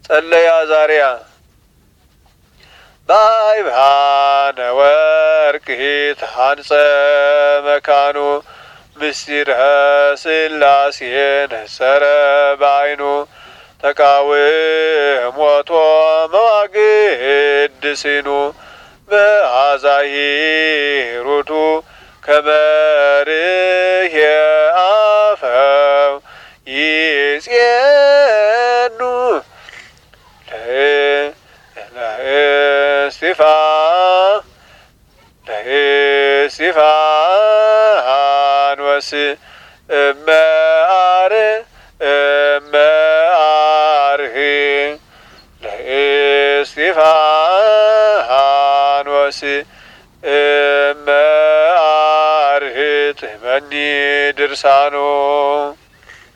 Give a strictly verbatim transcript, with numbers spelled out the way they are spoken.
ጸለየ አዛርያ ባይባነ ወርቅ ተሃንጸ መካኑ ምስጢረ ሥላሴ ነሰረ ባይኑ ተቃውሞቶ መዋግድ ሲኑ በአዛሂሩቱ ከመርህ አፈው ይጼኑ ለእስጢፋ ለእስጢፋኖስ እመአር እመአርህ ለእስጢፋኖስ እመአርህ ጥመኒ ድርሳኖ